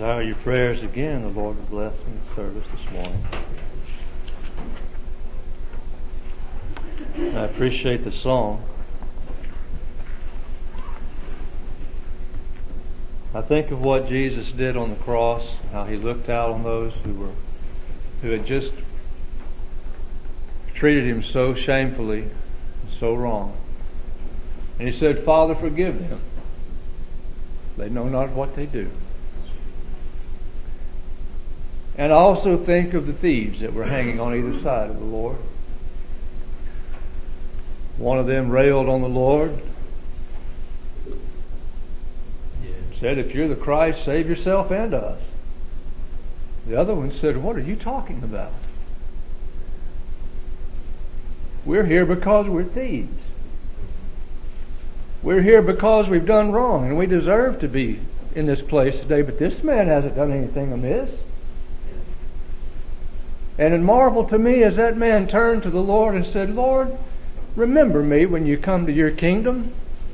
desire your prayers again. The Lord will bless in the service this morning. I appreciate the song. I think of what Jesus did on the cross, how He looked out on those who had just treated Him so shamefully and so wrong. And He said, "Father, forgive them. They know not what they do." And I also think of the thieves that were hanging on either side of the Lord. One of them railed on the Lord, said, "If you're the Christ, save yourself and us." The other one said, "What are you talking about? We're here because we're thieves. We're here because we've done wrong, and we deserve to be in this place today, but this man hasn't done anything amiss." And it marveled to me as that man turned to the Lord and said, "Lord, remember me when you come to your kingdom."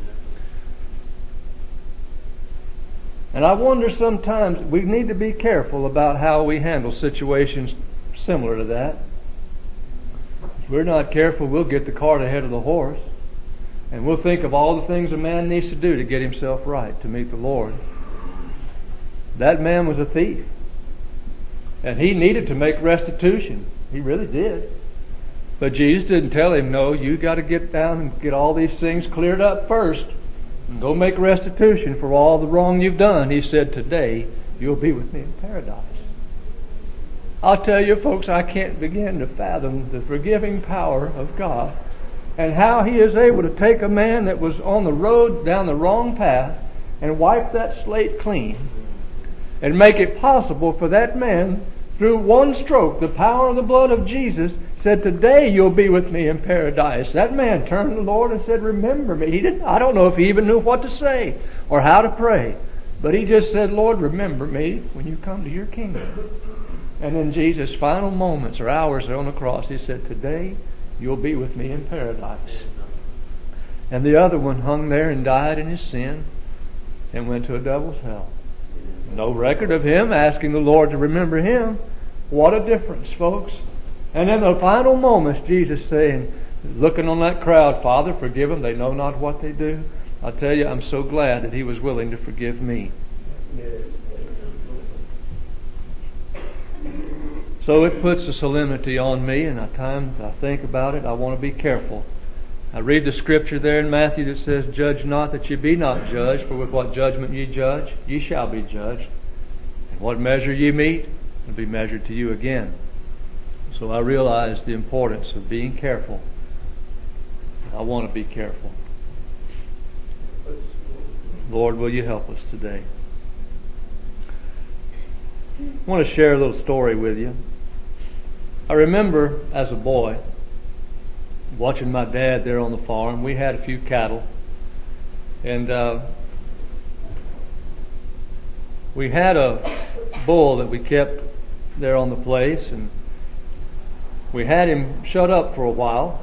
And I wonder sometimes we need to be careful about how we handle situations similar to that. If we're not careful, we'll get the cart ahead of the horse. And we'll think of all the things a man needs to do to get himself right, to meet the Lord. That man was a thief. And he needed to make restitution. He really did. But Jesus didn't tell him, "No, you got to get down and get all these things cleared up first. And go make restitution for all the wrong you've done." He said, "Today you'll be with me in paradise." I'll tell you folks, I can't begin to fathom the forgiving power of God and how He is able to take a man that was on the road down the wrong path and wipe that slate clean and make it possible for that man, through one stroke, the power of the blood of Jesus, said, "Today you'll be with me in paradise." That man turned to the Lord and said, "Remember me." I don't know if he even knew what to say or how to pray, but he just said, "Lord, remember me when you come to your kingdom." And in Jesus' final moments or hours on the cross, He said, "Today you'll be with me in paradise." And the other one hung there and died in his sin and went to a devil's hell. No record of him asking the Lord to remember him. What a difference, folks. And in the final moments, Jesus saying, looking on that crowd, "Father, forgive them. They know not what they do." I tell you, I'm so glad that He was willing to forgive me. So it puts a solemnity on me, and at times I think about it, I want to be careful. I read the scripture there in Matthew that says, "Judge not that ye be not judged, for with what judgment ye judge, ye shall be judged. And what measure ye meet, will be measured to you again." So I realize the importance of being careful. I want to be careful. Lord, will you help us today? I want to share a little story with you. I remember as a boy watching my dad there on the farm. We had a few cattle, and we had a bull that we kept there on the place, and we had him shut up for a while,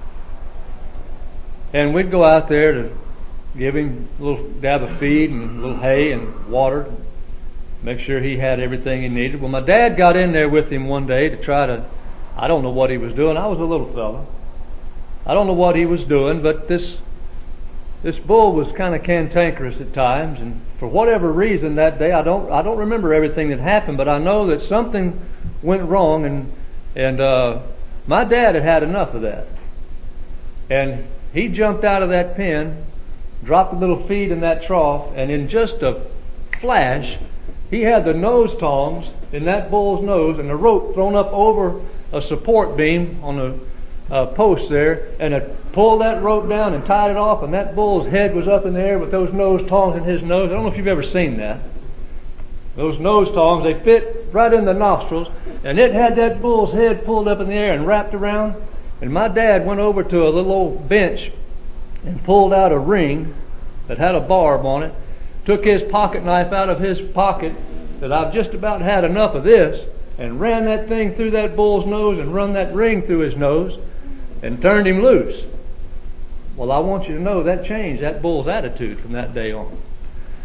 and we'd go out there to give him a little dab of feed and a little hay and water, make sure he had everything he needed. Well, my dad got in there with him one day to try to, I don't know what he was doing. I was a little fella. I don't know what he was doing, but this bull was kind of cantankerous at times, and for whatever reason that day, I don't remember everything that happened, but I know that something went wrong, and my dad had had enough of that. And he jumped out of that pen, dropped a little feed in that trough, and in just a flash, he had the nose tongs in that bull's nose and the rope thrown up over a support beam on the post there, and it pulled that rope down and tied it off, and that bull's head was up in the air with those nose tongs in his nose. I don't know if you've ever seen that. Those nose tongs, they fit right in the nostrils, and it had that bull's head pulled up in the air and wrapped around. And my dad went over to a little old bench and pulled out a ring that had a barb on it, took his pocket knife out of his pocket, that I've just about had enough of this, and ran that thing through that bull's nose and run that ring through his nose and turned him loose. Well, I want you to know that changed that bull's attitude from that day on.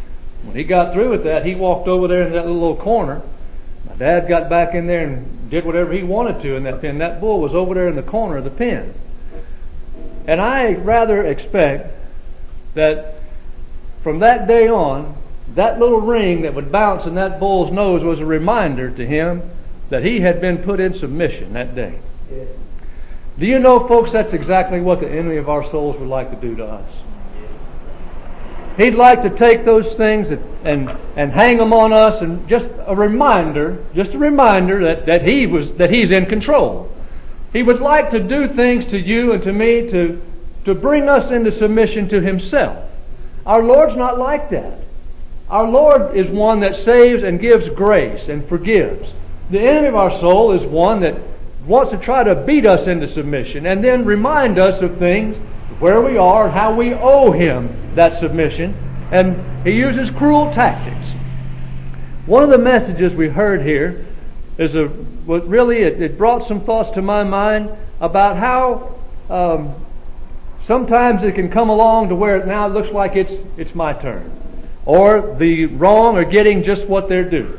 When he got through with that, he walked over there in that little corner. My dad got back in there and did whatever he wanted to in that pen. That bull was over there in the corner of the pen. And I rather expect that from that day on, that little ring that would bounce in that bull's nose was a reminder to him that he had been put in submission that day. Yes. Do you know, folks, that's exactly what the enemy of our souls would like to do to us. He'd like to take those things and hang them on us, and just a reminder that he's in control. He would like to do things to you and to me to bring us into submission to himself. Our Lord's not like that. Our Lord is one that saves and gives grace and forgives. The enemy of our soul is one that wants to try to beat us into submission and then remind us of things, where we are and how we owe him that submission. And he uses cruel tactics. One of the messages we heard here is it brought some thoughts to my mind about how sometimes it can come along to where now it looks like it's my turn, or the wrong are getting just what they're due.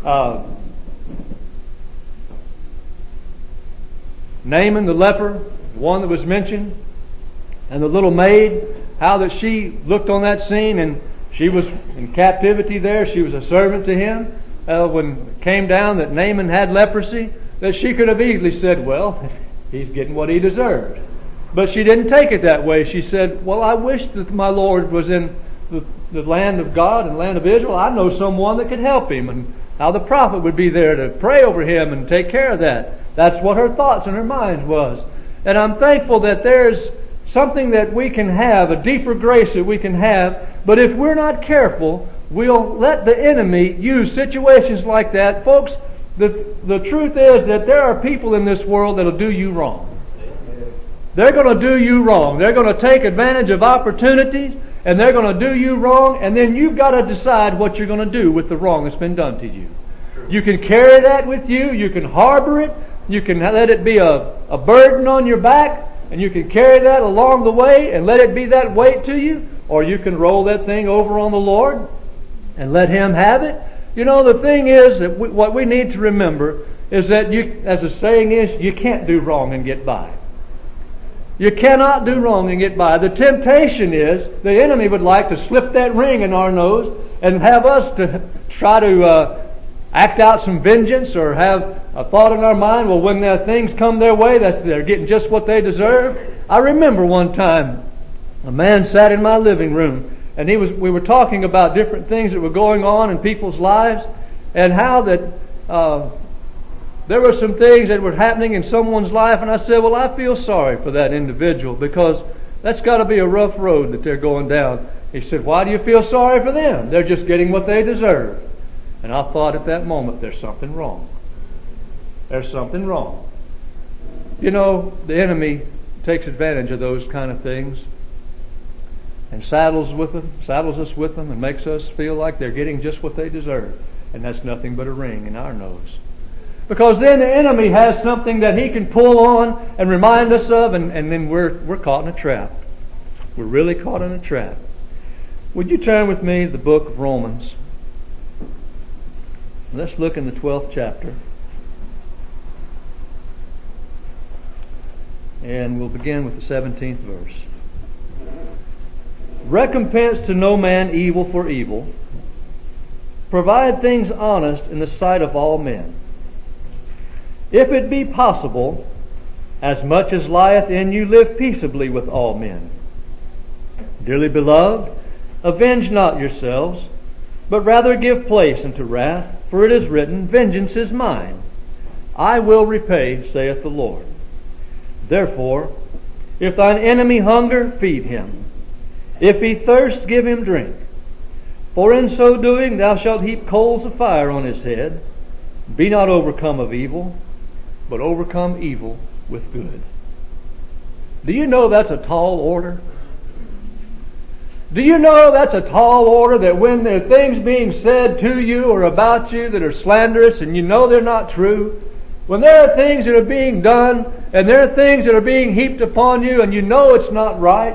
Naaman the leper, one that was mentioned, and the little maid, how that she looked on that scene, and she was in captivity there. She was a servant to him. When it came down that Naaman had leprosy, that she could have easily said, well, he's getting what he deserved. But she didn't take it that way. She said, well, I wish that my Lord was in the land of God and land of Israel. I know someone that could help him, and how the prophet would be there to pray over him and take care of that. That's what her thoughts and her mind was. And I'm thankful that there's something that we can have, a deeper grace that we can have. But if we're not careful, we'll let the enemy use situations like that. Folks, the truth is that there are people in this world that'll do you wrong. They're going to do you wrong. They're going to take advantage of opportunities, and they're going to do you wrong, and then you've got to decide what you're going to do with the wrong that's been done to you. You can carry that with you. You can harbor it. You can let it be a burden on your back, and you can carry that along the way and let it be that weight to you, or you can roll that thing over on the Lord and let him have it. You know, the thing is that what we need to remember is that as the saying is, you can't do wrong and get by. You cannot do wrong and get by. The temptation is the enemy would like to slip that ring in our nose and have us to try to act out some vengeance, or have a thought in our mind, well, when their things come their way, that they're getting just what they deserve. I remember one time a man sat in my living room, and we were talking about different things that were going on in people's lives, and how that there were some things that were happening in someone's life, and I said, well, I feel sorry for that individual, because that's got to be a rough road that they're going down. He said, why do you feel sorry for them? They're just getting what they deserve. And I thought at that moment, there's something wrong. There's something wrong. You know, the enemy takes advantage of those kind of things and saddles us with them and makes us feel like they're getting just what they deserve. And that's nothing but a ring in our nose. Because then the enemy has something that he can pull on and remind us of, and then we're caught in a trap. We're really caught in a trap. Would you turn with me to the book of Romans? Let's look in the 12th chapter. And we'll begin with the 17th verse. Recompense to no man evil for evil. Provide things honest in the sight of all men. If it be possible, as much as lieth in you, live peaceably with all men. Dearly beloved, avenge not yourselves, but rather give place unto wrath, for it is written, vengeance is mine. I will repay, saith the Lord. Therefore, if thine enemy hunger, feed him. If he thirst, give him drink. For in so doing thou shalt heap coals of fire on his head. Be not overcome of evil, but overcome evil with good. Do you know that's a tall order? Do you know that's a tall order, that when there are things being said to you or about you that are slanderous and you know they're not true, when there are things that are being done and there are things that are being heaped upon you and you know it's not right,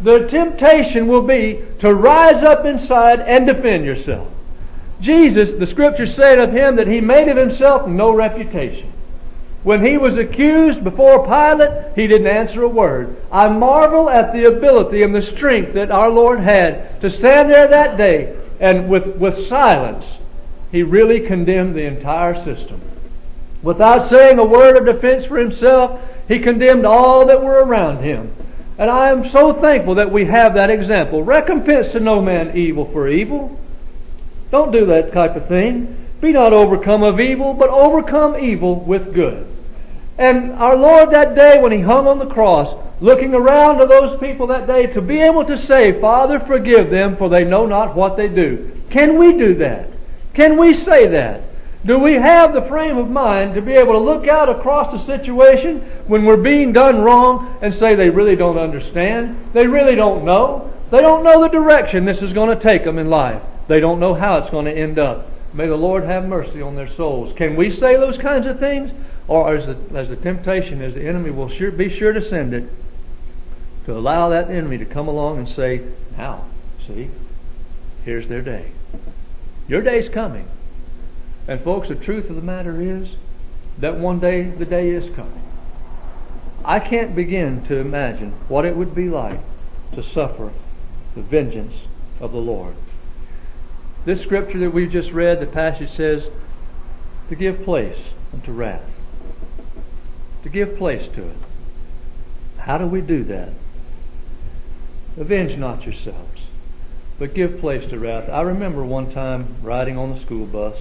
the temptation will be to rise up inside and defend yourself. Jesus, the Scriptures say of Him that He made of Himself no reputation. When He was accused before Pilate, He didn't answer a word. I marvel at the ability and the strength that our Lord had to stand there that day and with silence, He really condemned the entire system. Without saying a word of defense for Himself, He condemned all that were around Him. And I am so thankful that we have that example. Recompense to no man evil for evil. Don't do that type of thing. Be not overcome of evil, but overcome evil with good. And our Lord that day when He hung on the cross, looking around to those people that day, to be able to say, Father, forgive them, for they know not what they do. Can we do that? Can we say that? Do we have the frame of mind to be able to look out across the situation when we're being done wrong and say they really don't understand? They really don't know. They don't know the direction this is going to take them in life. They don't know how it's going to end up. May the Lord have mercy on their souls. Can we say those kinds of things? Or as the temptation is, the enemy will be sure to send it, to allow that enemy to come along and say, now, see, here's their day. Your day's coming. And folks, the truth of the matter is that one day, the day is coming. I can't begin to imagine what it would be like to suffer the vengeance of the Lord. This scripture that we just read, the passage says, to give place unto wrath. To give place to it. How do we do that? Avenge not yourselves, but give place to wrath. I remember one time riding on the school bus.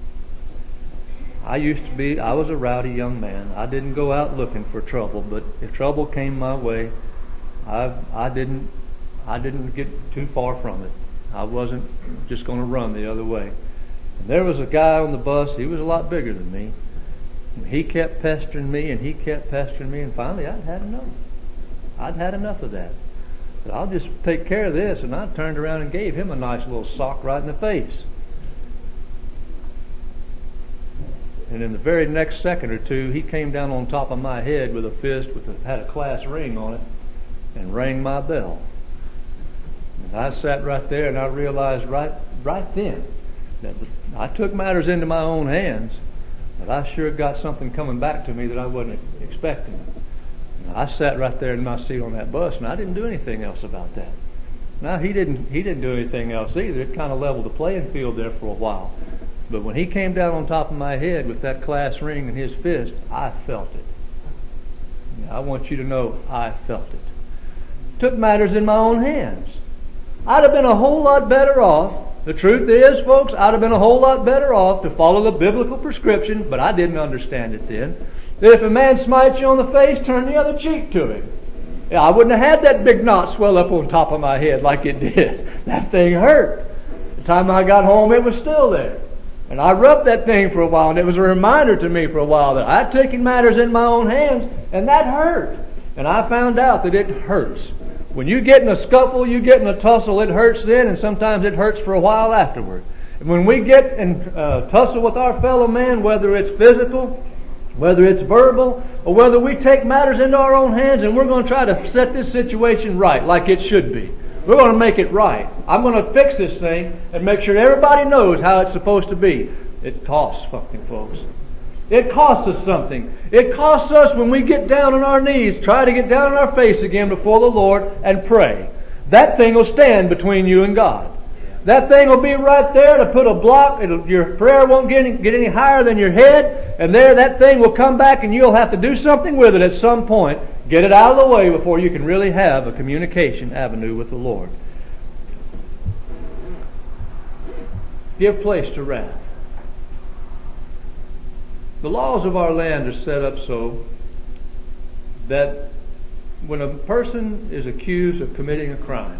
I was a rowdy young man. I didn't go out looking for trouble, but if trouble came my way, I didn't get too far from it. I wasn't just going to run the other way. And there was a guy on the bus, he was a lot bigger than me. And he kept pestering me, and he kept pestering me, and finally I'd had enough. I'd had enough of that. But I'll just take care of this, and I turned around and gave him a nice little sock right in the face. And in the very next second or two, he came down on top of my head with a fist had a class ring on it and rang my bell. And I sat right there and I realized right then that I took matters into my own hands, but I sure got something coming back to me that I wasn't expecting. And I sat right there in my seat on that bus and I didn't do anything else about that. Now he didn't do anything else either. It kind of leveled the playing field there for a while. But when he came down on top of my head with that class ring in his fist, I felt it. I want you to know I felt it. Took matters in my own hands. I'd have been a whole lot better off. The truth is, folks, I'd have been a whole lot better off to follow the biblical prescription, but I didn't understand it then. That if a man smites you on the face, turn the other cheek to him. Yeah, I wouldn't have had that big knot swell up on top of my head like it did. That thing hurt. The time I got home, it was still there. And I rubbed that thing for a while, and it was a reminder to me for a while that I'd taken matters in my own hands, and that hurt. And I found out that it hurts. When you get in a scuffle, you get in a tussle, it hurts then, and sometimes it hurts for a while afterward. And when we get in tussle with our fellow man, whether it's physical, whether it's verbal, or whether we take matters into our own hands and we're going to try to set this situation right like it should be. We're going to make it right. I'm going to fix this thing and make sure everybody knows how it's supposed to be. It costs something, folks. It costs us something. It costs us when we get down on our knees, try to get down on our face again before the Lord and pray. That thing will stand between you and God. That thing will be right there to put a block. Your prayer won't get any higher than your head. And there that thing will come back and you'll have to do something with it at some point. Get it out of the way before you can really have a communication avenue with the Lord. Give place to wrath. The laws of our land are set up so that when a person is accused of committing a crime,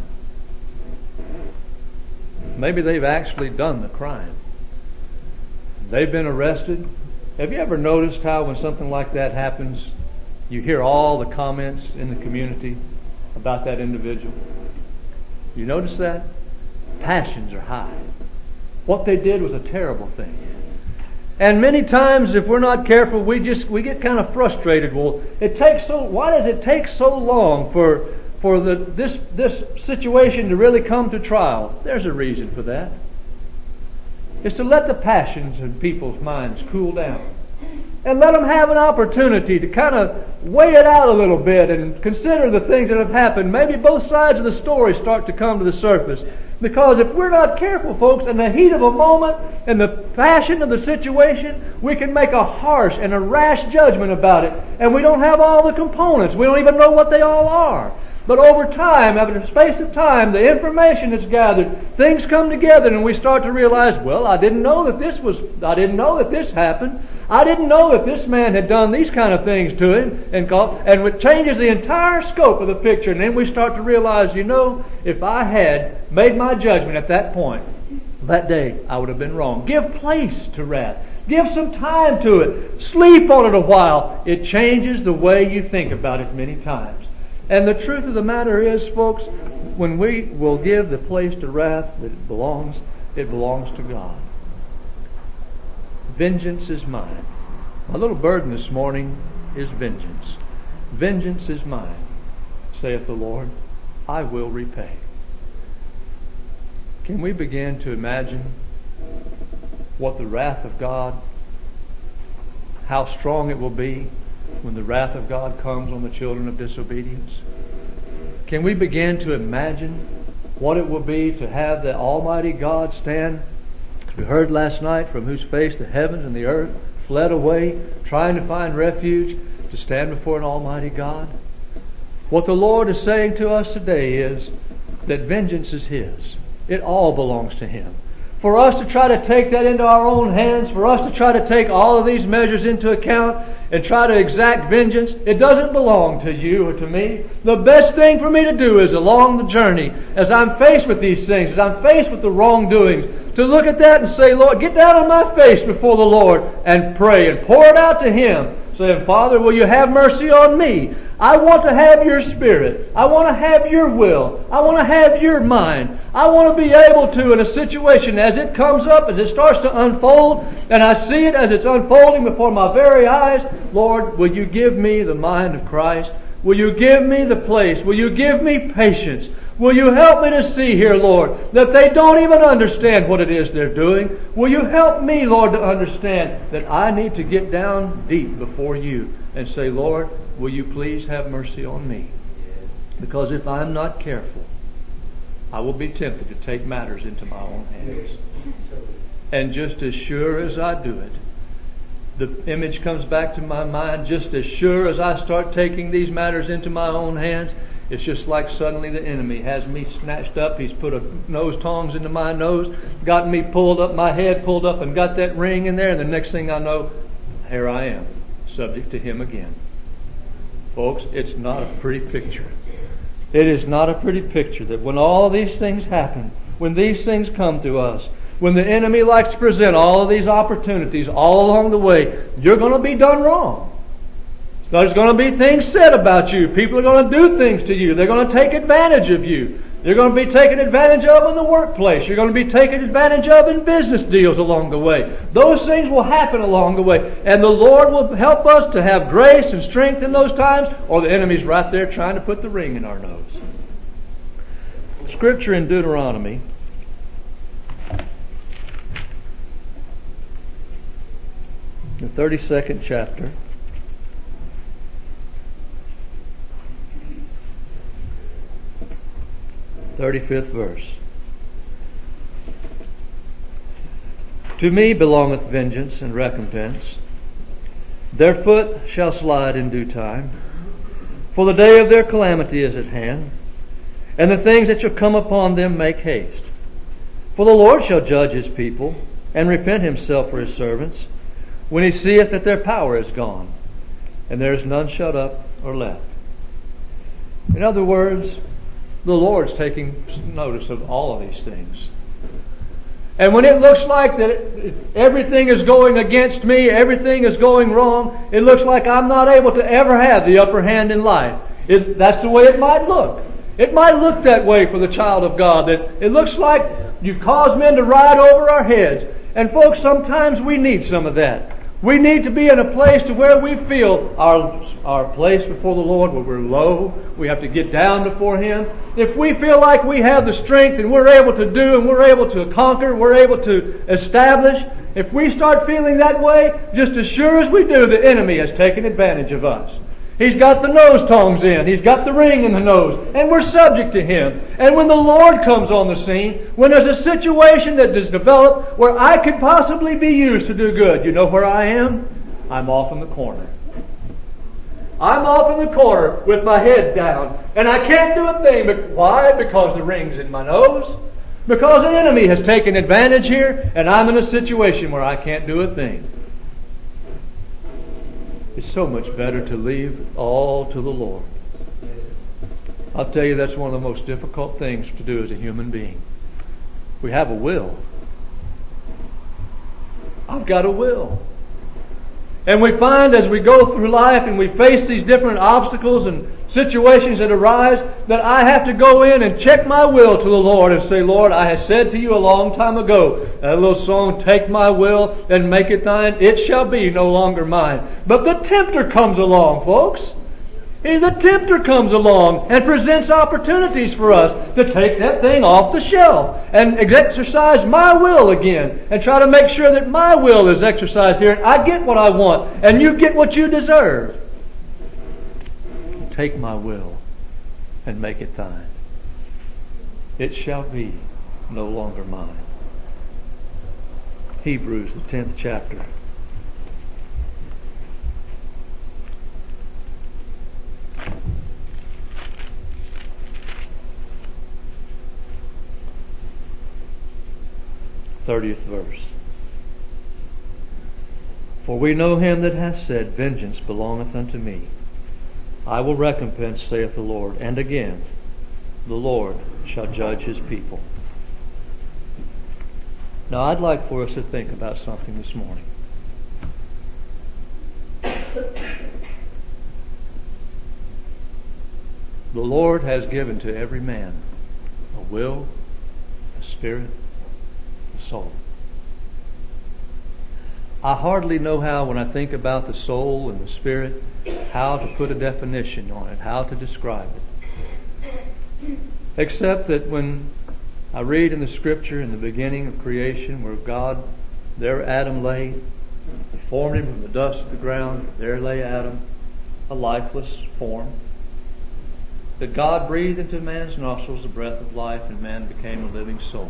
maybe they've actually done the crime, they've been arrested. Have you ever noticed how when something like that happens, you hear all the comments in the community about that individual? You notice that? Passions are high. What they did was a terrible thing. And many times, if we're not careful, we get kind of frustrated. Well, why does it take so long for for this situation to really come to trial, there's a reason for that. It's to let the passions in people's minds cool down. And let them have an opportunity to kind of weigh it out a little bit and consider the things that have happened. Maybe both sides of the story start to come to the surface. Because if we're not careful, folks, in the heat of a moment, in the passion of the situation, we can make a harsh and a rash judgment about it. And we don't have all the components. We don't even know what they all are. But over time, after a space of time, the information that's gathered, things come together and we start to realize, well, I didn't know that this happened. I didn't know that this man had done these kind of things to him, and it changes the entire scope of the picture. And then we start to realize, if I had made my judgment at that point, that day, I would have been wrong. Give place to wrath. Give some time to it. Sleep on it a while. It changes the way you think about it many times. And the truth of the matter is, folks, when we will give the place to wrath that it belongs to God. Vengeance is mine. My little burden this morning is vengeance. Vengeance is mine, saith the Lord. I will repay. Can we begin to imagine what the wrath of God, how strong it will be when the wrath of God comes on the children of disobedience? Can we begin to imagine what it will be to have the Almighty God stand, as we heard last night, from whose face the heavens and the earth fled away, trying to find refuge, to stand before an Almighty God? What the Lord is saying to us today is that vengeance is His. It all belongs to Him. For us to try to take that into our own hands, for us to try to take all of these measures into account and try to exact vengeance, it doesn't belong to you or to me. The best thing for me to do is along the journey, as I'm faced with these things, as I'm faced with the wrongdoings, to look at that and say, Lord, get down on my face before the Lord and pray and pour it out to Him, saying, Father, will you have mercy on me? I want to have your Spirit. I want to have your will. I want to have your mind. I want to be able to, in a situation as it comes up, as it starts to unfold, and I see it as it's unfolding before my very eyes, Lord, will you give me the mind of Christ? Will you give me the place? Will you give me patience? Will you help me to see here, Lord, that they don't even understand what it is they're doing? Will you help me, Lord, to understand that I need to get down deep before you and say, Lord, will you please have mercy on me? Because if I'm not careful, I will be tempted to take matters into my own hands. And just as sure as I do it, the image comes back to my mind. Just as sure as I start taking these matters into my own hands, it's just like suddenly the enemy has me snatched up. He's put a nose tongs into my nose, got me pulled up, my head pulled up, and got that ring in there. And the next thing I know, here I am, subject to him again. Folks, it's not a pretty picture. It is not a pretty picture that when all these things happen, when these things come to us, when the enemy likes to present all of these opportunities all along the way, you're going to be done wrong. There's going to be things said about you. People are going to do things to you. They're going to take advantage of you. You're going to be taken advantage of in the workplace. You're going to be taken advantage of in business deals along the way. Those things will happen along the way. And the Lord will help us to have grace and strength in those times, or the enemy's right there trying to put the ring in our nose. Scripture in Deuteronomy, the 32nd chapter, 35th verse. To me belongeth vengeance and recompense. Their foot shall slide in due time. For the day of their calamity is at hand, and the things that shall come upon them make haste. For the Lord shall judge His people, and repent Himself for His servants, when He seeth that their power is gone, and there is none shut up or left. In other words, the Lord's taking notice of all of these things. And when it looks like that everything is going against me, everything is going wrong, it looks like I'm not able to ever have the upper hand in life. That's the way it might look. It might look that way for the child of God, that it looks like you've caused men to ride over our heads. And folks, sometimes we need some of that. We need to be in a place to where we feel our place before the Lord, where we're low. We have to get down before Him. If we feel like we have the strength and we're able to do and we're able to conquer, we're able to establish, if we start feeling that way, just as sure as we do, the enemy has taken advantage of us. He's got the nose tongs in. He's got the ring in the nose. And we're subject to him. And when the Lord comes on the scene, when there's a situation that is developed where I could possibly be used to do good, you know where I am? I'm off in the corner. I'm off in the corner with my head down. And I can't do a thing. But why? Because the ring's in my nose. Because the enemy has taken advantage here, and I'm in a situation where I can't do a thing. It's so much better to leave all to the Lord. I'll tell you, that's one of the most difficult things to do as a human being. We have a will. I've got a will. And we find as we go through life and we face these different obstacles and situations that arise, that I have to go in and check my will to the Lord and say, Lord, I have said to you a long time ago, that little song, take my will and make it thine, it shall be no longer mine. But the tempter comes along, folks. The tempter comes along and presents opportunities for us to take that thing off the shelf and exercise my will again and try to make sure that my will is exercised here and I get what I want and you get what you deserve. Take my will and make it thine. It shall be no longer mine. Hebrews, the 10th chapter. '30th verse. For we know him that hath said, vengeance belongeth unto me. I will recompense, saith the Lord. And again, the Lord shall judge his people. Now I'd like for us to think about something this morning. The Lord has given to every man a will, a spirit, a soul. I hardly know how, when I think about the soul and the spirit, how to put a definition on it, how to describe it. Except that when I read in the Scripture in the beginning of creation where God, there Adam lay, He formed him from the dust of the ground, there lay Adam, a lifeless form. That God breathed into man's nostrils the breath of life and man became a living soul.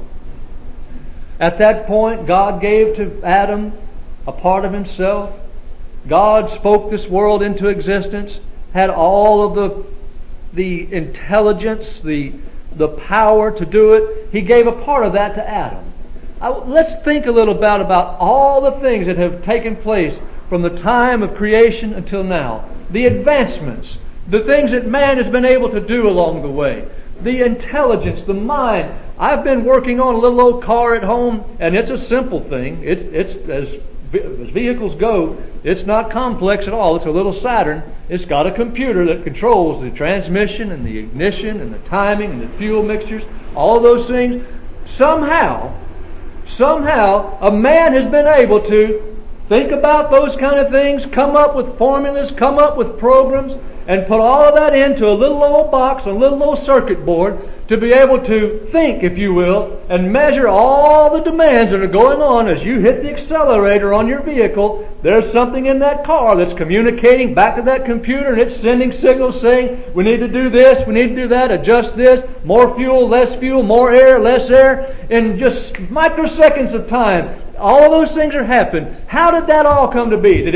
At that point, God gave to Adam a part of himself. God spoke this world into existence, had all of the intelligence, the power to do it. He gave a part of that to Adam. Let's think a little about all the things that have taken place from the time of creation until now. The advancements, the things that man has been able to do along the way, the intelligence, the mind. I've been working on a little old car at home, and it's a simple thing. It's as vehicles go, it's not complex at all. It's a little Saturn. It's got a computer that controls the transmission and the ignition and the timing and the fuel mixtures, all those things. Somehow, a man has been able to think about those kind of things, come up with formulas, come up with programs, and put all of that into a little old box, a little old circuit board, to be able to think, if you will, and measure all the demands that are going on as you hit the accelerator on your vehicle. There's something in that car that's communicating back to that computer, and it's sending signals saying, we need to do this, we need to do that, adjust this, more fuel, more air, less air, in just microseconds of time. All of those things are happening. How did that all come to be? Did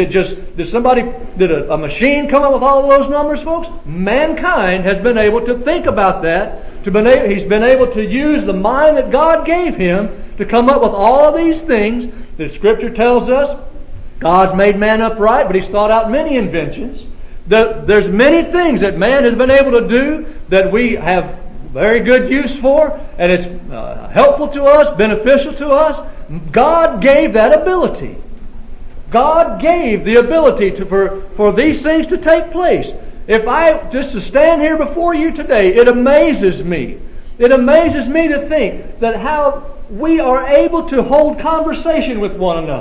a machine come up with all of those numbers, folks? Mankind has been able to think about that. He's been able to use the mind that God gave him to come up with all of these things. The Scripture tells us God's made man upright, but He's thought out many inventions. There's many things that man has been able to do that we have very good use for, and it's helpful to us, beneficial to us. God gave that ability. God gave the ability for these things to take place. If I just to stand here before you today, it amazes me. It amazes me to think that how we are able to hold conversation with one another.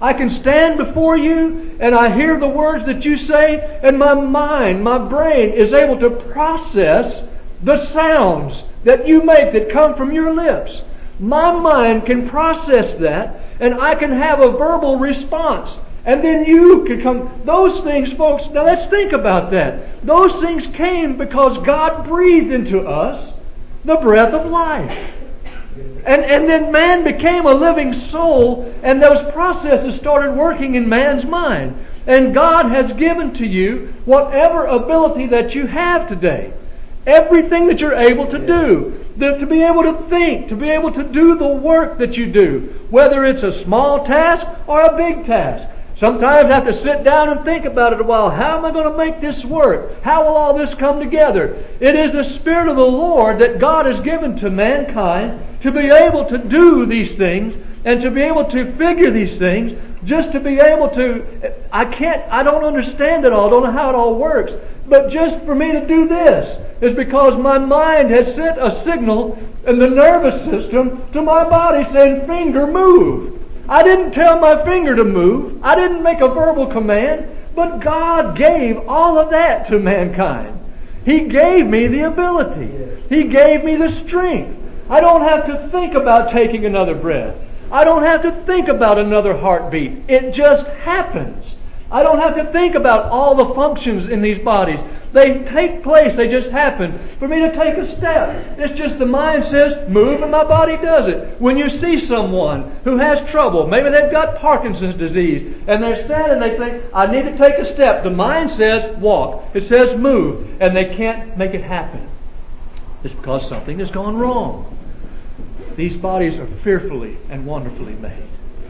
I can stand before you and I hear the words that you say, and my mind, my brain is able to process the sounds that you make that come from your lips. My mind can process that, and I can have a verbal response. And then you can come. Those things, folks, now let's think about that. Those things came because God breathed into us the breath of life. And then man became a living soul, and those processes started working in man's mind. And God has given to you whatever ability that you have today. Everything that you're able to do. To be able to think, to be able to do the work that you do. Whether it's a small task or a big task. Sometimes I have to sit down and think about it a while. How am I going to make this work? How will all this come together? It is the Spirit of the Lord that God has given to mankind to be able to do these things and to be able to figure these things, just to be able to, I don't understand it all, don't know how it all works, but just for me to do this is because my mind has sent a signal in the nervous system to my body saying, finger, move. I didn't tell my finger to move. I didn't make a verbal command. But God gave all of that to mankind. He gave me the ability. He gave me the strength. I don't have to think about taking another breath. I don't have to think about another heartbeat. It just happens. I don't have to think about all the functions in these bodies. They take place. They just happen. For me to take a step, it's just the mind says, move, and my body does it. When you see someone who has trouble, maybe they've got Parkinson's disease, and they're standing, they think, I need to take a step. The mind says, walk. It says, move. And they can't make it happen. It's because something has gone wrong. These bodies are fearfully and wonderfully made.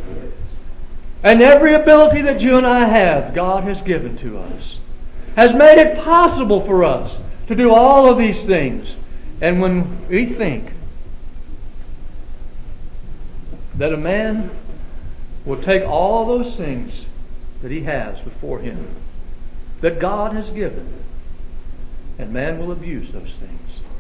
And every ability that you and I have, God has given to us, has made it possible for us to do all of these things. And when we think that a man will take all those things that he has before him, that God has given, and man will abuse those things.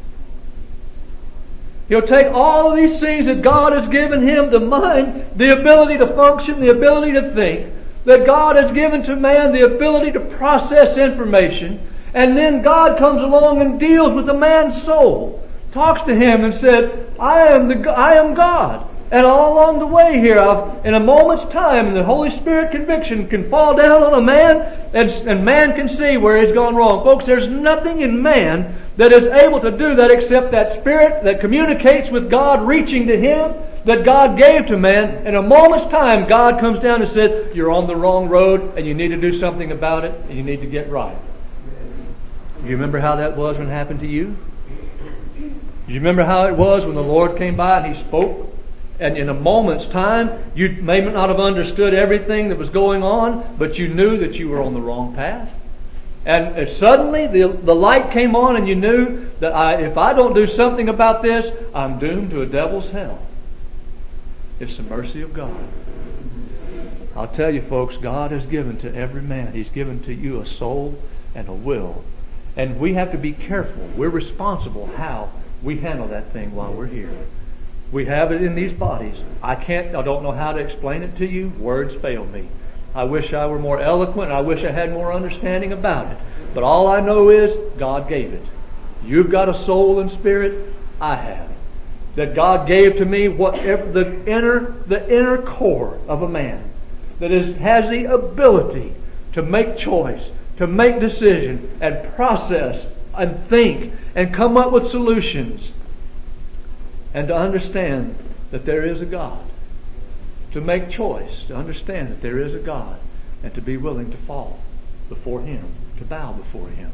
He'll take all of these things that God has given him, the mind, the ability to function, the ability to think, that God has given to man the ability to process information, and then God comes along and deals with the man's soul, talks to him and says, I am God. And all along the way here, in a moment's time, the Holy Spirit conviction can fall down on a man, and man can see where he's gone wrong. Folks, there's nothing in man that is able to do that except that Spirit that communicates with God, reaching to him, that God gave to man. In a moment's time, God comes down and says, you're on the wrong road, and you need to do something about it, and you need to get right. Do you remember how that was when it happened to you? Do you remember how it was when the Lord came by and He spoke? And in a moment's time, you may not have understood everything that was going on, but you knew that you were on the wrong path. And suddenly the light came on, and you knew that if I don't do something about this, I'm doomed to a devil's hell. It's the mercy of God. I'll tell you, folks, God has given to every man. He's given to you a soul and a will. And we have to be careful. We're responsible how we handle that thing while we're here. We have it in these bodies. I don't know how to explain it to you. Words fail me. I wish I were more eloquent. I wish I had more understanding about it. But all I know is God gave it. You've got a soul and spirit. I have. That God gave to me whatever the inner core of a man that has the ability to make choice, to make decision, and process, and think, and come up with solutions. And to understand that there is a God. To make choice, to understand that there is a God, and to be willing to fall before Him, to bow before Him.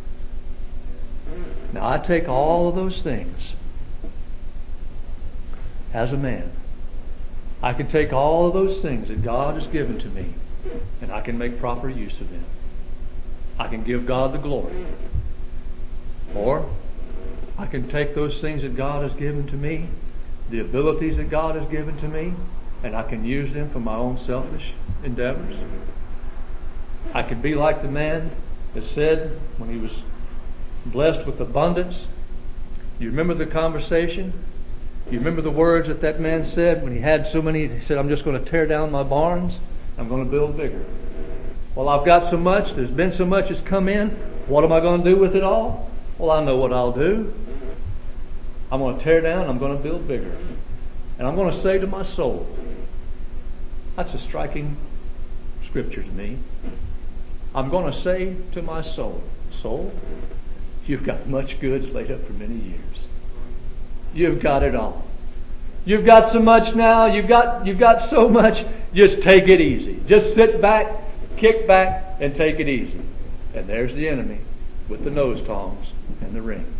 Now I take all of those things as a man. I can take all of those things that God has given to me, and I can make proper use of them. I can give God the glory. Or I can take those things that God has given to me, the abilities that God has given to me, and I can use them for my own selfish endeavors. I can be like the man that said when he was blessed with abundance. Do you remember the conversation? Do you remember the words that man said when he had so many? He said, I'm just going to tear down my barns I'm going to build bigger. Well, I've got so much, there's been so much that's come in. What am I going to do with it all? Well, I know what I'll do. I'm going to tear down, I'm going to build bigger. And I'm going to say to my soul, that's a striking scripture to me. I'm going to say to my soul, soul, you've got much goods laid up for many years. You've got it all. You've got so much now, you've got so much, just take it easy. Just sit back, kick back, and take it easy. And there's the enemy with the nose tongs and the ring.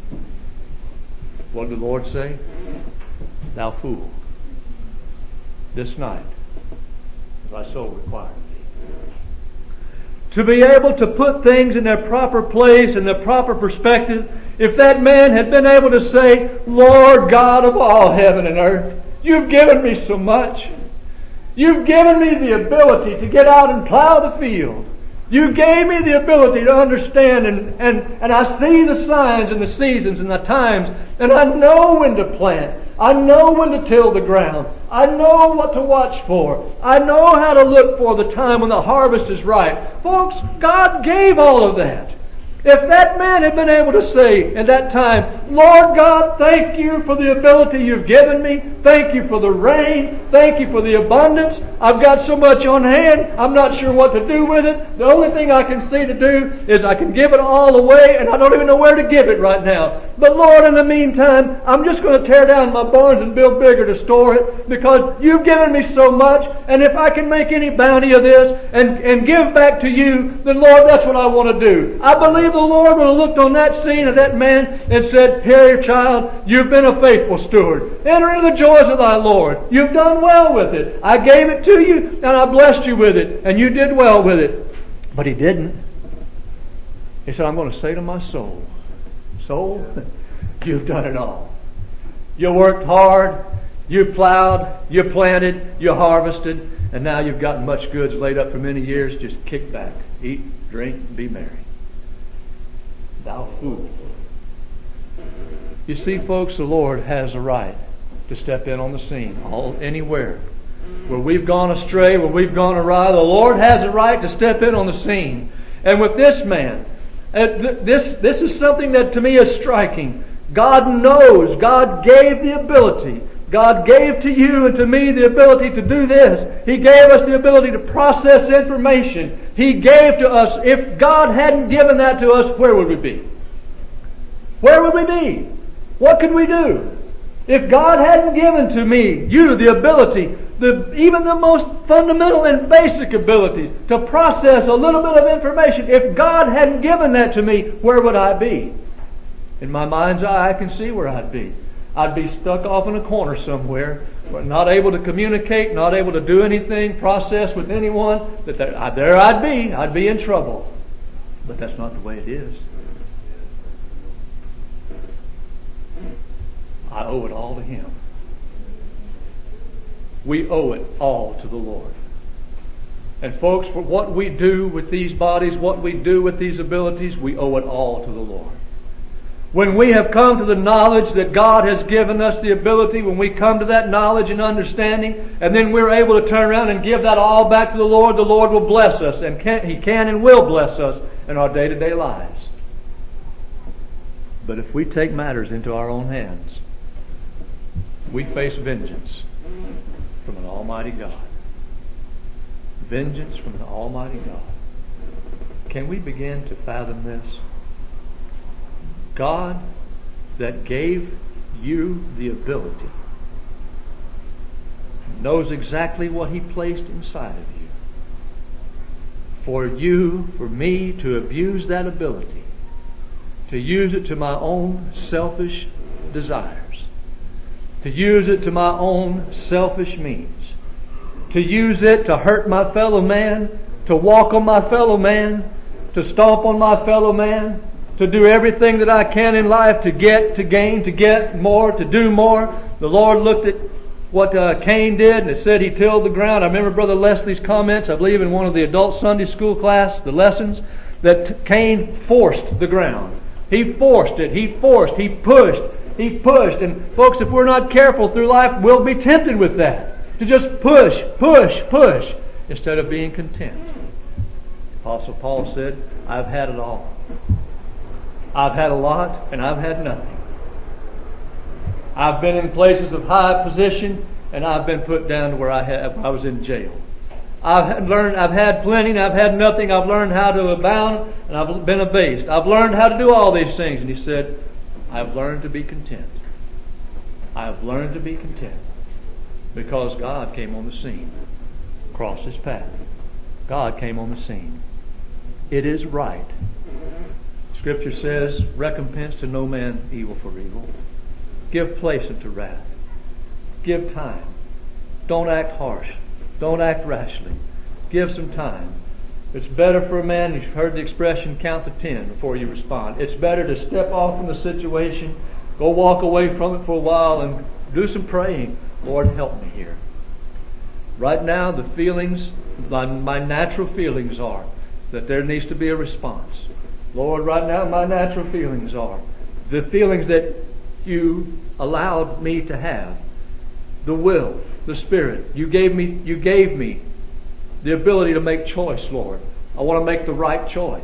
What did the Lord say? Thou fool, this night thy soul requires thee. To be able to put things in their proper place, in their proper perspective, if that man had been able to say, Lord God of all heaven and earth, you've given me so much. You've given me the ability to get out and plow the field. You gave me the ability to understand and I see the signs and the seasons and the times, and I know when to plant. I know when to till the ground. I know what to watch for. I know how to look for the time when the harvest is ripe. Folks, God gave all of that. If that man had been able to say at that time, Lord God, thank you for the ability you've given me. Thank you for the rain. Thank you for the abundance. I've got so much on hand, I'm not sure what to do with it. The only thing I can see to do is I can give it all away, and I don't even know where to give it right now. But Lord, in the meantime, I'm just going to tear down my barns and build bigger to store it, because you've given me so much, and if I can make any bounty of this and give back to you, then Lord, that's what I want to do. I believe the Lord would have looked on that scene of that man and said, here, child, you've been a faithful steward. Enter into the joys of thy Lord. You've done well with it. I gave it to you, and I blessed you with it, and you did well with it. But he didn't. He said, I'm going to say to my soul, soul, you've done it all. You worked hard, you plowed, you planted, you harvested, and now you've got much goods laid up for many years. Just kick back, eat, drink, and be merry. Thou fool. You see, folks, the Lord has a right to step in on the scene, anywhere. Where we've gone astray, where we've gone awry, the Lord has a right to step in on the scene. And with this man, this is something that to me is striking. God knows, God gave the ability. God gave to you and to me the ability to do this. He gave us the ability to process information. He gave to us. If God hadn't given that to us, where would we be? Where would we be? What could we do? If God hadn't given to me, you, the ability, even the most fundamental and basic ability to process a little bit of information, if God hadn't given that to me, where would I be? In my mind's eye, I can see where I'd be. I'd be stuck off in a corner somewhere, not able to communicate, not able to do anything, process with anyone. There I'd be. I'd be in trouble. But that's not the way it is. I owe it all to Him. We owe it all to the Lord. And folks, for what we do with these bodies, what we do with these abilities, we owe it all to the Lord. When we have come to the knowledge that God has given us the ability, when we come to that knowledge and understanding, and then we're able to turn around and give that all back to the Lord will bless us, and He can and will bless us in our day-to-day lives. But if we take matters into our own hands, we face vengeance from an almighty God. Vengeance from an almighty God. Can we begin to fathom this? God that gave you the ability knows exactly what He placed inside of you. For you, for me to abuse that ability, to use it to my own selfish desires, to use it to my own selfish means, to use it to hurt my fellow man, to walk on my fellow man, to stomp on my fellow man, to do everything that I can in life to get, to gain, to get more, to do more. The Lord looked at what Cain did, and it said he tilled the ground. I remember Brother Leslie's comments, I believe in one of the adult Sunday school class, the lessons, that Cain forced the ground. He forced it. He pushed. And folks, if we're not careful through life, we'll be tempted with that. To just push. instead of being content. Apostle Paul said, I've had it all. I've had a lot and I've had nothing. I've been in places of high position and I've been put down to where I was in jail. I've had plenty and I've had nothing. I've learned how to abound and I've been abased. I've learned how to do all these things. And he said, I've learned to be content. I've learned to be content because God came on the scene, crossed his path. God came on the scene. It is right. Scripture says, recompense to no man evil for evil. Give place unto wrath. Give time. Don't act harsh. Don't act rashly. Give some time. It's better for a man, you've heard the expression, count to 10 before you respond. It's better to step off from the situation, go walk away from it for a while and do some praying. Lord, help me here. Right now, the feelings, my natural feelings are that there needs to be a response. Lord, right now my natural feelings are the feelings that you allowed me to have. The will, the Spirit. You gave me the ability to make choice, Lord. I want to make the right choice.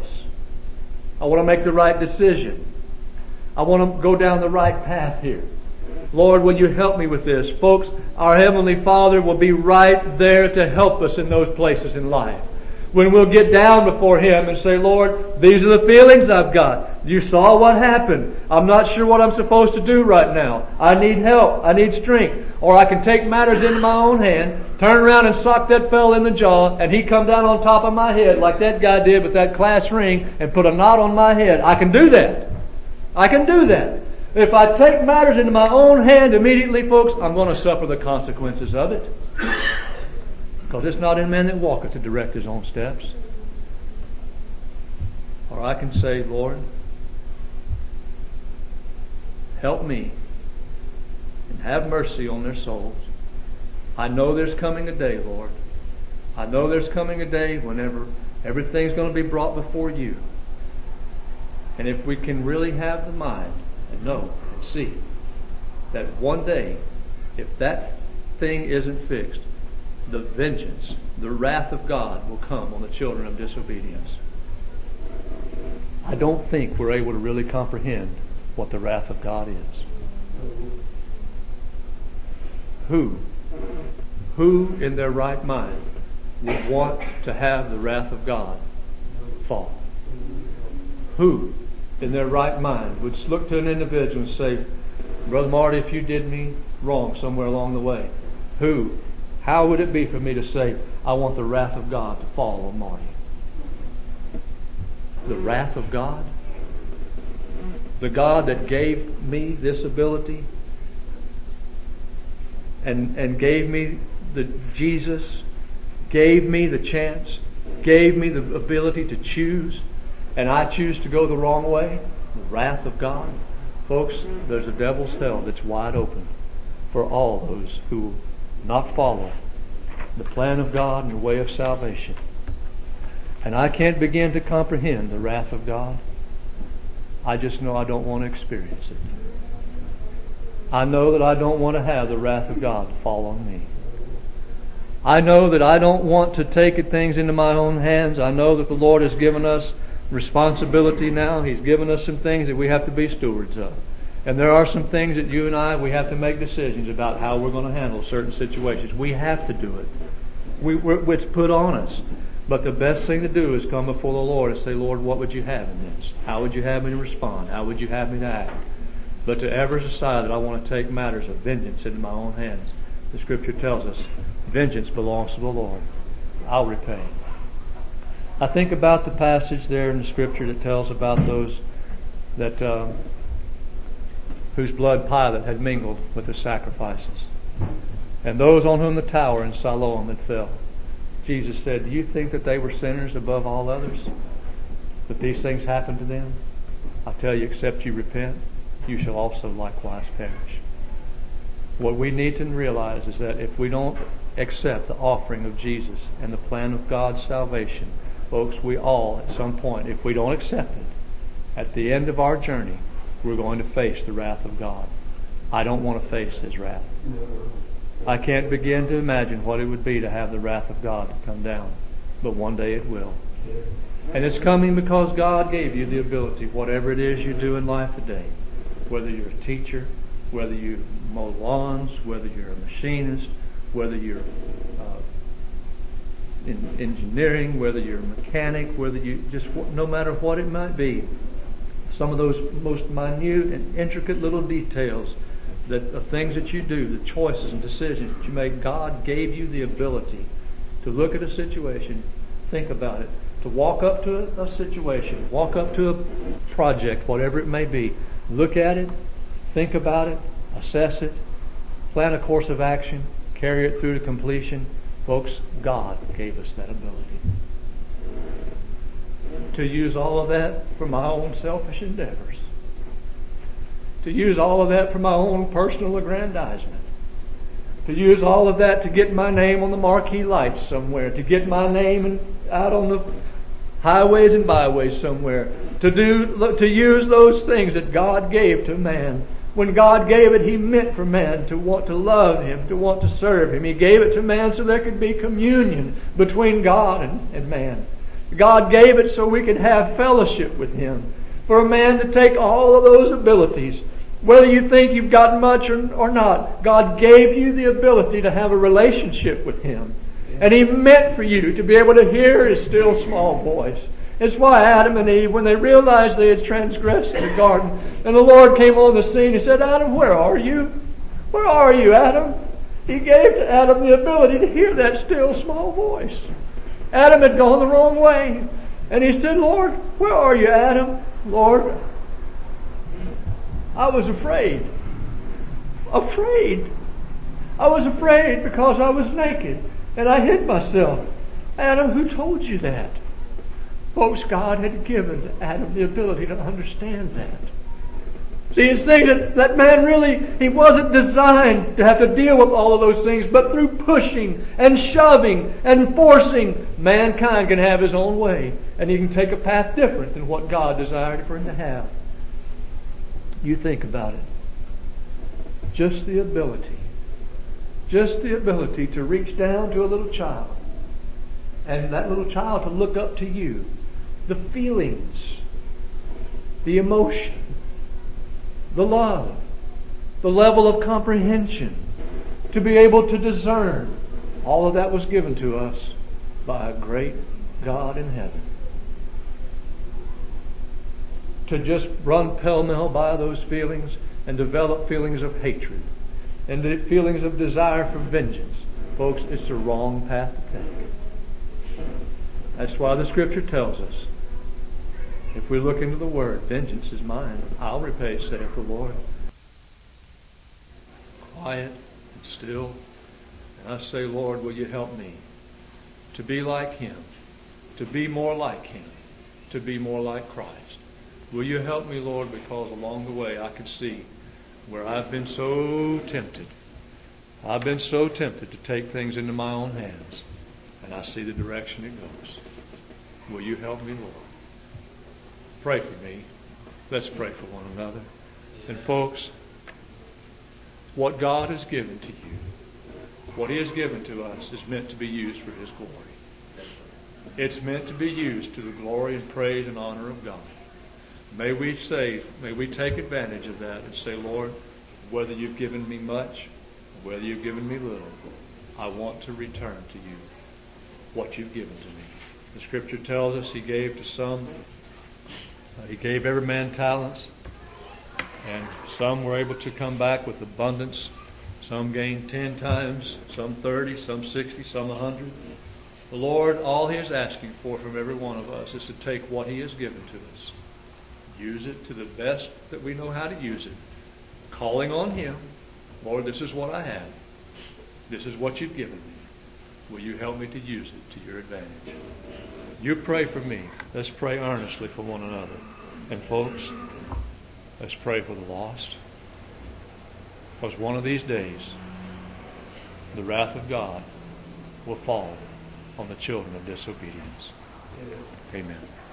I want to make the right decision. I want to go down the right path here. Lord, will you help me with this? Folks, our Heavenly Father will be right there to help us in those places in life. When we'll get down before Him and say, Lord, these are the feelings I've got. You saw what happened. I'm not sure what I'm supposed to do right now. I need help. I need strength. Or I can take matters into my own hand, turn around and sock that fellow in the jaw, and he come down on top of my head like that guy did with that class ring and put a knot on my head. I can do that. I can do that. If I take matters into my own hand immediately, folks, I'm going to suffer the consequences of it. Because it's not in man that walketh to direct his own steps. Or I can say, Lord, help me and have mercy on their souls. I know there's coming a day, Lord. I know there's coming a day whenever everything's going to be brought before you. And if we can really have the mind and know and see that one day, if that thing isn't fixed, the vengeance, the wrath of God will come on the children of disobedience. I don't think we're able to really comprehend what the wrath of God is. Who in their right mind would want to have the wrath of God fall? Who in their right mind would look to an individual and say, Brother Marty, if you did me wrong somewhere along the way, how would it be for me to say, I want the wrath of God to fall on Marty? The wrath of God? The God that gave me this ability and gave me Jesus, gave me the chance, gave me the ability to choose, and I choose to go the wrong way? The wrath of God? Folks, there's a devil's hell that's wide open for all those who not follow the plan of God and the way of salvation. And I can't begin to comprehend the wrath of God. I just know I don't want to experience it. I know that I don't want to have the wrath of God fall on me. I know that I don't want to take things into my own hands. I know that the Lord has given us responsibility now. He's given us some things that we have to be stewards of. And there are some things that you and I, we have to make decisions about how we're going to handle certain situations. We have to do it. It's put on us. But the best thing to do is come before the Lord and say, Lord, what would you have in this? How would you have me to respond? How would you have me to act? But to ever decide that I want to take matters of vengeance into my own hands, the Scripture tells us, vengeance belongs to the Lord. I'll repay. I think about the passage there in the Scripture that tells about those that whose blood Pilate had mingled with the sacrifices, and those on whom the tower in Siloam had fell. Jesus said, do you think that they were sinners above all others? That these things happened to them? I tell you, except you repent, you shall also likewise perish. What we need to realize is that if we don't accept the offering of Jesus and the plan of God's salvation, folks, we all, at some point, if we don't accept it, at the end of our journey, we're going to face the wrath of God. I don't want to face His wrath. I can't begin to imagine what it would be to have the wrath of God to come down. But one day it will. And it's coming because God gave you the ability, whatever it is you do in life today, whether you're a teacher, whether you mow lawns, whether you're a machinist, whether you're in engineering, whether you're a mechanic, whether you just, no matter what it might be, some of those most minute and intricate little details of things that you do, the choices and decisions that you make, God gave you the ability to look at a situation, think about it, to walk up to a situation, walk up to a project, whatever it may be, look at it, think about it, assess it, plan a course of action, carry it through to completion. Folks, God gave us that ability. To use all of that for my own selfish endeavors. To use all of that for my own personal aggrandizement. To use all of that to get my name on the marquee lights somewhere. To get my name out on the highways and byways somewhere. To use those things that God gave to man. When God gave it, He meant for man to want to love Him, to want to serve Him. He gave it to man so there could be communion between God and man. God gave it so we could have fellowship with Him. For a man to take all of those abilities, whether you think you've got much or not, God gave you the ability to have a relationship with Him. And He meant for you to be able to hear His still small voice. It's why Adam and Eve, when they realized they had transgressed in the garden, and the Lord came on the scene, He said, Adam, where are you? Where are you, Adam? He gave to Adam the ability to hear that still small voice. Adam had gone the wrong way. And he said, Lord, where are you, Adam? Lord, I was afraid. Afraid. I was afraid because I was naked. And I hid myself. Adam, who told you that? Folks, God had given to Adam the ability to understand that. See, it's things that man really, he wasn't designed to have to deal with all of those things, but through pushing and shoving and forcing, mankind can have his own way. And he can take a path different than what God desired for him to have. You think about it. Just the ability to reach down to a little child, and that little child to look up to you. The feelings, the emotion, the love, the level of comprehension, to be able to discern. All of that was given to us by a great God in heaven. To just run pell-mell by those feelings and develop feelings of hatred and the feelings of desire for vengeance, folks, it's the wrong path to take. That's why the Scripture tells us, if we look into the Word, vengeance is mine, I'll repay, saith the Lord. Quiet and still. And I say, Lord, will you help me to be like Him, to be more like Him, to be more like Christ. Will you help me, Lord, because along the way I can see where I've been so tempted. I've been so tempted to take things into my own hands, and I see the direction it goes. Will you help me, Lord? Pray for me. Let's pray for one another. And folks, what God has given to you, what He has given to us, is meant to be used for His glory. It's meant to be used to the glory and praise and honor of God. May we take advantage of that and say, Lord, whether you've given me much, whether you've given me little, I want to return to you what you've given to me. The Scripture tells us He gave to some, He gave every man talents, and some were able to come back with abundance. Some gained 10 times, some 30, some 60, some 100. The Lord, all He is asking for from every one of us is to take what He has given to us, use it to the best that we know how to use it, calling on Him, Lord, this is what I have. This is what you've given me. Will you help me to use it to your advantage? You pray for me. Let's pray earnestly for one another. And folks, let's pray for the lost. Because one of these days, the wrath of God will fall on the children of disobedience. Amen.